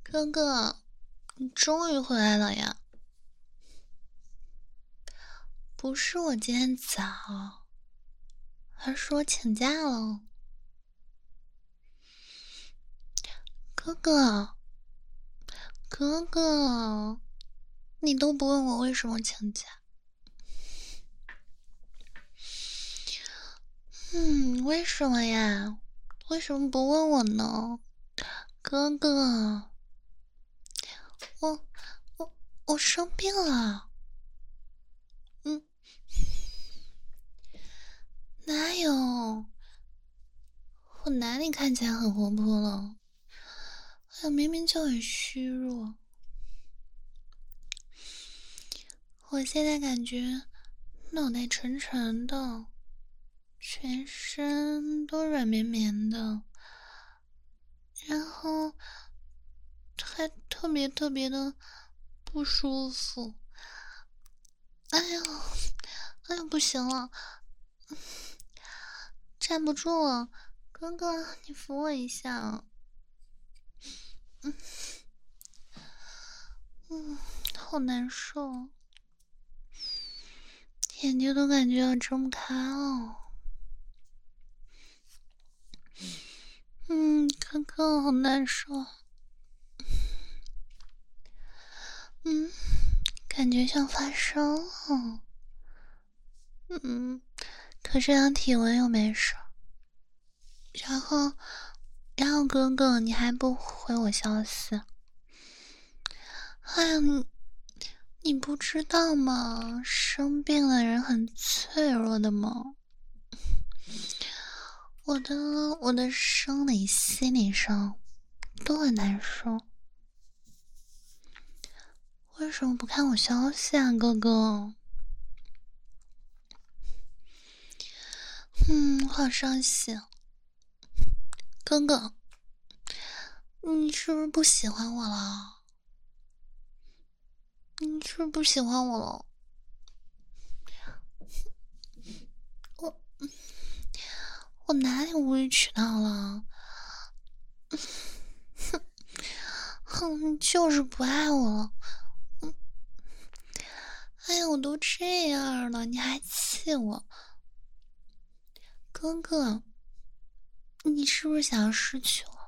哥哥，你终于回来了呀！不是我今天早，而是我请假了。哥哥，哥哥，你都不问我为什么请假？为什么呀？为什么不问我呢？哥哥，我我生病了。嗯，哪有？我哪里看起来很活泼了？哎呀，明明就很虚弱。我现在感觉脑袋沉沉的，全身都软绵绵的，然后还特别的不舒服。哎呦，哎呦，不行了，站不住了，哥哥，你扶我一下。好难受，眼睛都感觉要睁不开了。哥哥，好难受。感觉像发烧了。可是量体温又没事。然后哥哥，你还不回我消息？哎呀，你不知道吗？生病的人很脆弱的吗？我的生理、心理上都很难受。为什么不看我消息啊，哥哥？我好伤心。哥哥，你是不是不喜欢我了？你是不是不喜欢我了？我我哪里无理取闹了？你就是不爱我了。哎呀，我都这样了，你还气我？哥哥，你是不是想要失去我？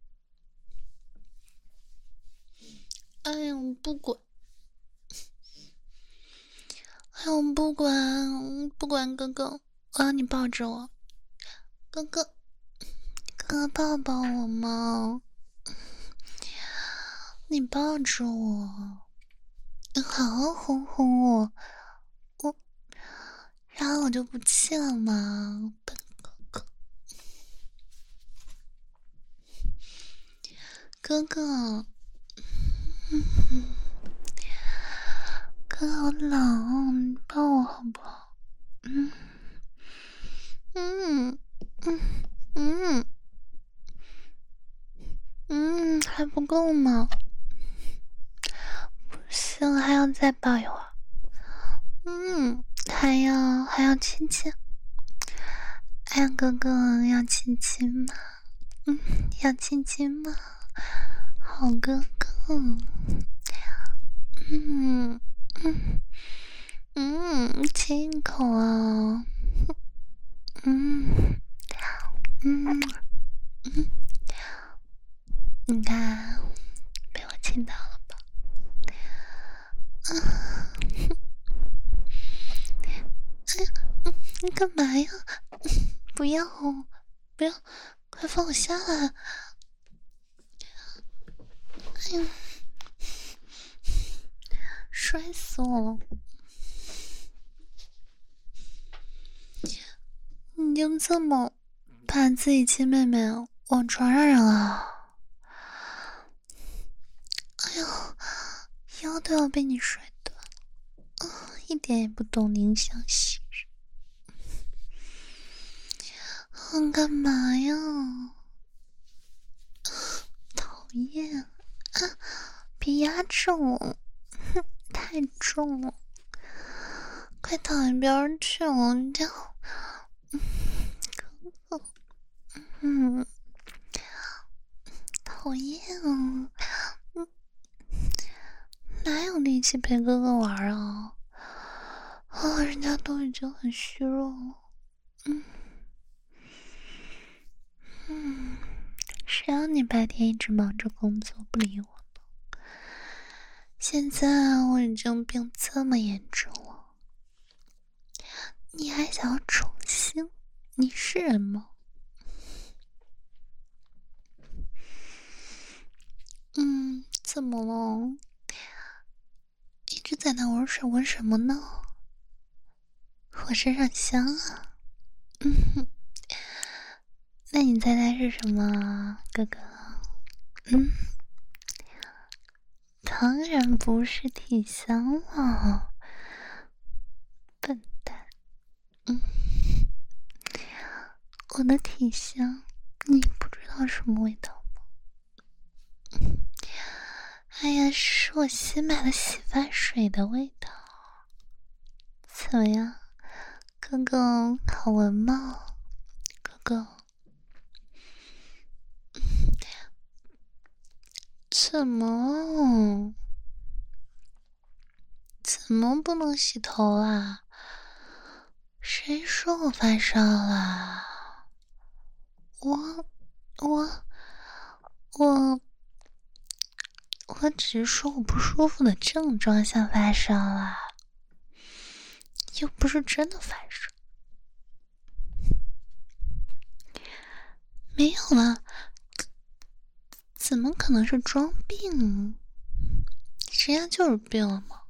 哎呀，我不管。哎呀，我不管，哥哥，我要你抱着我。哥哥，哥哥抱抱我嘛，你抱着我，你好好哄哄我，我，然后我就不气了嘛，笨哥哥。哥哥，哥好冷，你抱我好不好？嗯嗯嗯嗯还不够吗？不行，还要再抱一会儿。还要亲亲。哎呀，哥哥要亲亲吗？要亲亲吗？好哥哥。嗯嗯亲一口啊。嗯嗯嗯，你看被我亲到了吧？你干嘛呀？不要，不要，快放我下来！哎呀，摔死我了！你就这么把自己亲妹妹往床上扔啊？哎呦，腰都要被你摔断了！一点也不懂怜香惜玉。干嘛呀？讨厌啊！别压着我，太重了，快躺一边去了，你这样。讨厌啊！ 哪有力气陪哥哥玩啊？人家都已经很虚弱了。谁让你白天一直忙着工作不理我呢？现在我已经病这么严重了，你还想要宠幸？你是人吗？怎么了？一直在那闻水闻什么呢？我身上香啊。那你猜猜是什么，哥哥？当然不是体香了，笨蛋。我的体香你不知道什么味道吗？哎呀，是我新买的洗发水的味道。怎么样，哥哥好闻吗？哥哥，怎么不能洗头啊？谁说我发烧了？我只是说我不舒服的症状像发烧啦，又不是真的发烧。没有了，怎么可能是装病？谁家就是病了吗？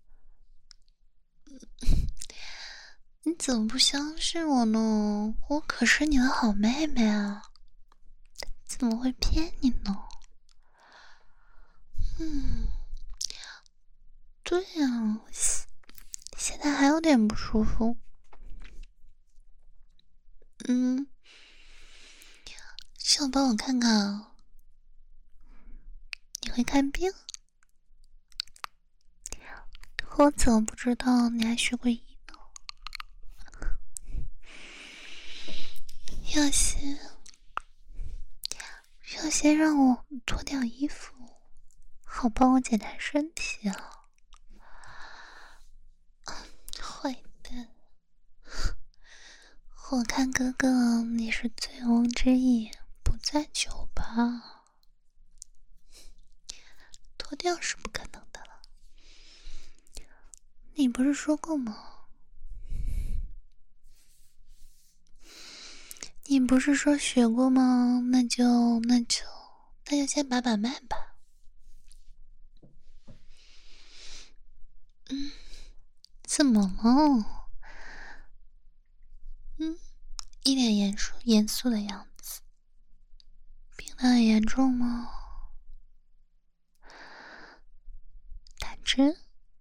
你怎么不相信我呢？我可是你的好妹妹啊，怎么会骗你呢？对呀，现在还有点不舒服。想帮我看看啊？你会看病？我怎么不知道你还学过医呢？要先让我脱掉衣服，好帮我检查身体啊！坏蛋，我看哥哥你是醉翁之意不在酒吧，脱掉是不可能的了。你不是说过吗？你不是说学过吗？那就先把脉吧。怎么了？一脸严肃的样子。病得很严重吗？打针？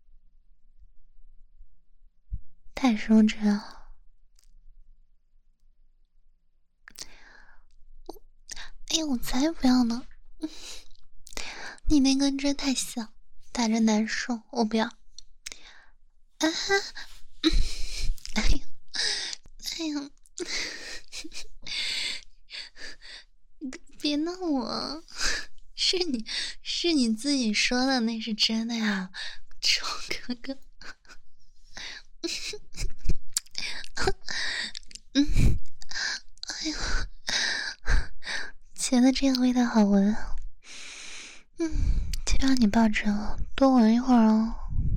打什么针啊？哎呀，我才不要呢！你那根针太小，打着难受，我不要。啊哈！哎呀，哎呀！别闹我！是你自己说的，那是真的呀，臭哥哥。哎呀，觉得这个味道好闻。就让你抱着多闻一会儿哦。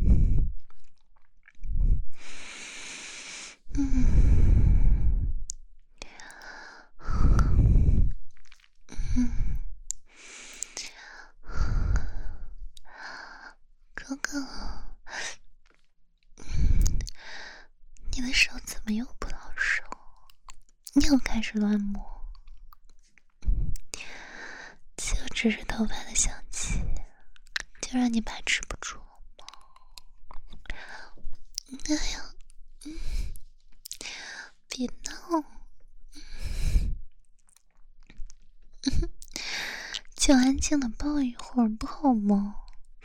哥哥，你的手怎么又不老实？又开始乱摸，就只是头发的香气，就让你把持不住了吗？哎呀，别闹！就安静的抱一会儿不好吗？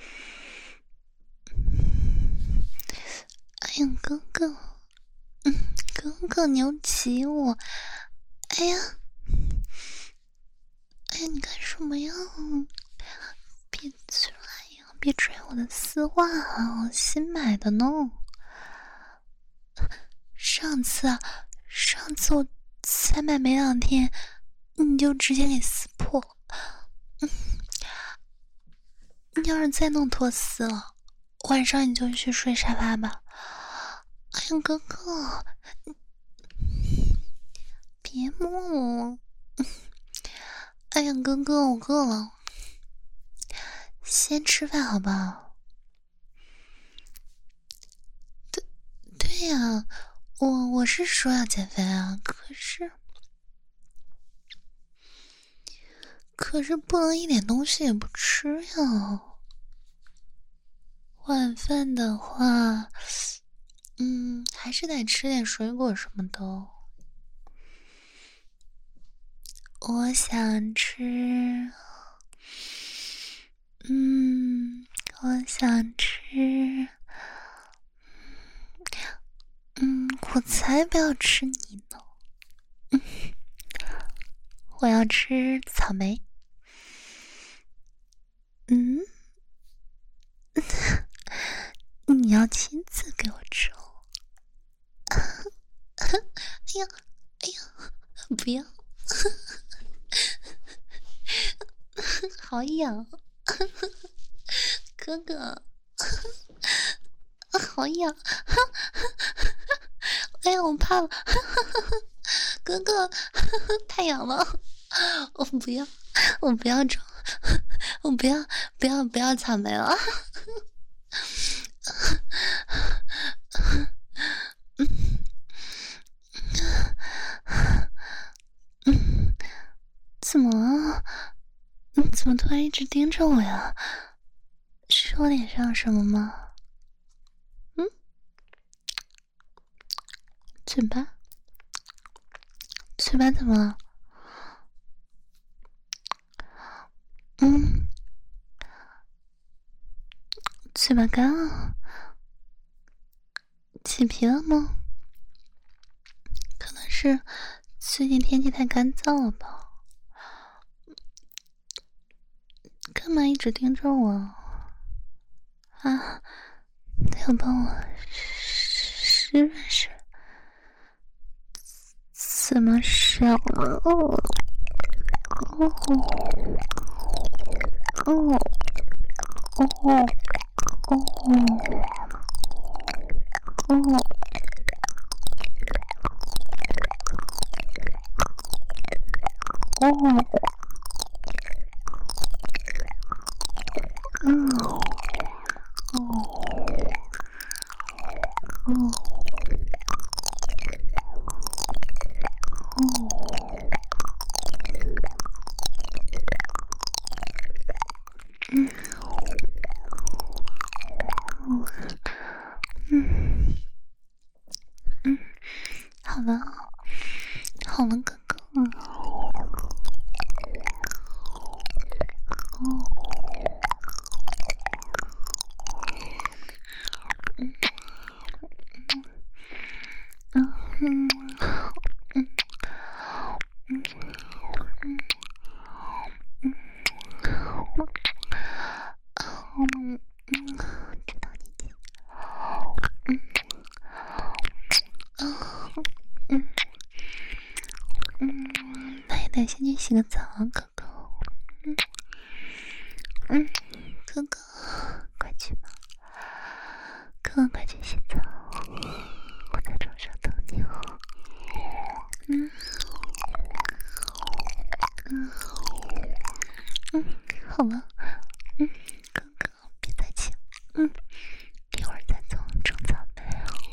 哎呀，哥哥，哥哥，你又挤我！哎呀，哎呀，你干什么呀？别出来呀！ 别拽我的丝袜啊，我新买的呢。上次我才买没2天，你就直接给撕破。你要是再弄脱丝了，晚上你就去睡沙发吧。哎呀，哥哥，别摸我。哎呀，哥哥，我饿了，先吃饭好不好？对呀，我是说要减肥啊，可是不能一点东西也不吃呀。晚饭的话，还是得吃点水果什么的。我想吃，我想吃，我才不要吃你呢。我要吃草莓。你要亲自给我吃哦。哎呀，不要，好痒，哥哥，好痒，哎呀，我怕了，哥哥，太痒了，我不要，我不要装，我不要草莓了。怎么了？你怎么突然一直盯着我呀？是我脸上有什么吗？嘴巴怎么了？嘴巴干了，起皮了吗？可能是最近天气太干燥了吧？干嘛一直盯着我啊？要帮我湿润湿润？怎么湿了？好了，哥哥。那也得先去洗个澡啊，哥哥。哥哥，快去吧，哥哥快去洗澡，我在床上等你哦。好了，哥哥别再亲，一会儿再做种草莓。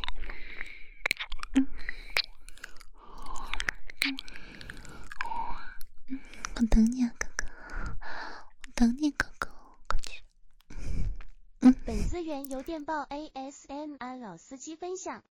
我等你啊，哥哥，我等你，哥哥，快去。 本资源由电报 ASMR 老司机分享。